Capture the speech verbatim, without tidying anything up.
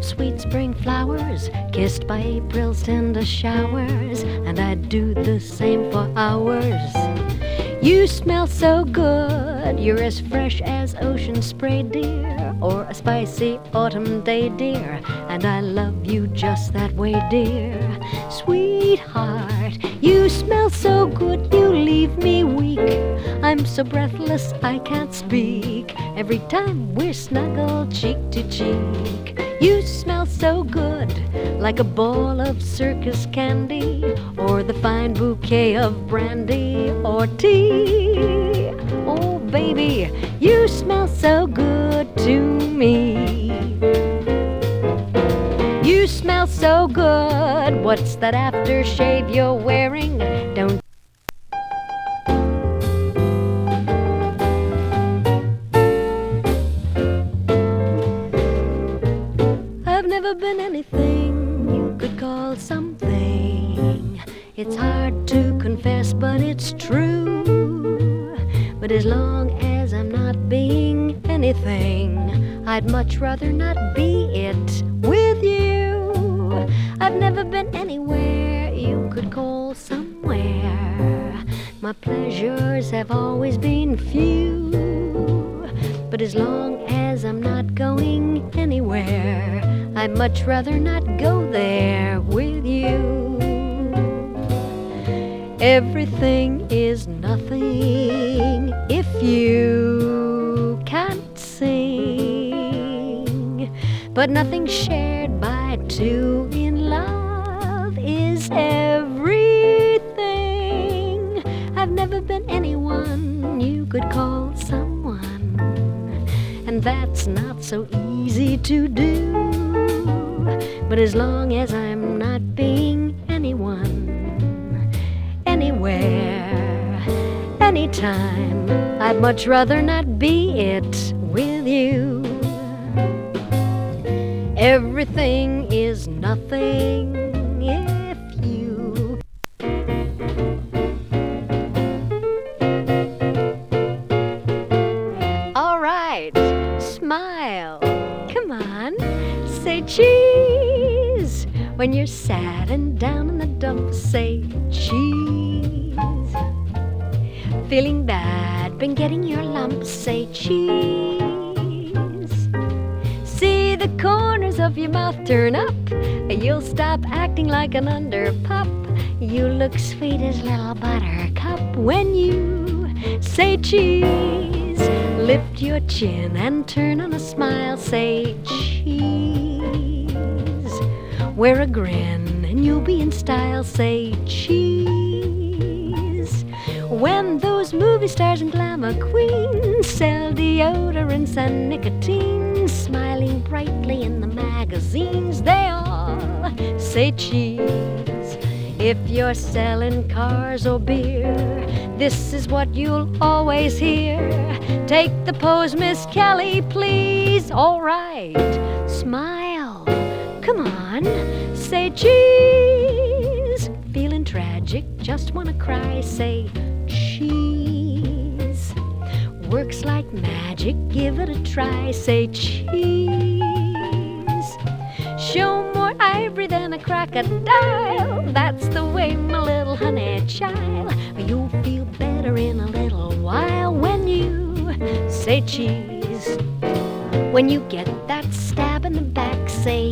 sweet spring flowers, kissed by April's tender showers, and I'd do the same for hours. You smell so good, you're as fresh as ocean spray, dear, or a spicy autumn day, dear, and I love you just that way, dear. Sweetheart, you smell so good, you leave me weak. I'm so breathless I can't speak every time we're snuggled cheek to cheek. You smell so good, like a ball of circus candy, or the fine bouquet of brandy or tea. Oh baby, you smell so good to me. You smell so good, what's that aftershave you're wearing? Don't I've never been anything you could call something. It's hard to confess, but it's true. But as long as I'm not being anything, I'd much rather not be it with you. I've never been anywhere you could call somewhere. My pleasures have always been few. But as long as I'm not going anywhere, I'd much rather not go there with you. Everything is nothing if you can't sing, but nothing shared by two in love is everything. I've never been anyone you could call someone, and that's not so easy to do. But as long as I'm not being anyone, anywhere, anytime, I'd much rather not be it with you. Everything is nothing if you. All right, smile. Come on, say cheese. When you're sad and down in the dumps, say cheese. Feeling bad, been getting your lumps, say cheese. See the corners of your mouth turn up, you'll stop acting like an underpup. You look sweet as little buttercup when you say cheese. Lift your chin and turn on a smile, say cheese. Wear a grin and you'll be in style, say cheese. When those movie stars and glamour queens sell deodorants and nicotine, smiling brightly in the magazines, they all say cheese. If you're selling cars or beer, this is what you'll always hear. Take the pose, Miss Kelly, please. All right, smile. Come on, say cheese. Feeling tragic, just wanna cry, say cheese. Works like magic, give it a try, say cheese. Show more ivory than a crocodile, that's the way, my little honey child. You'll feel better in a little while when you say cheese. When you get that stab in the back, say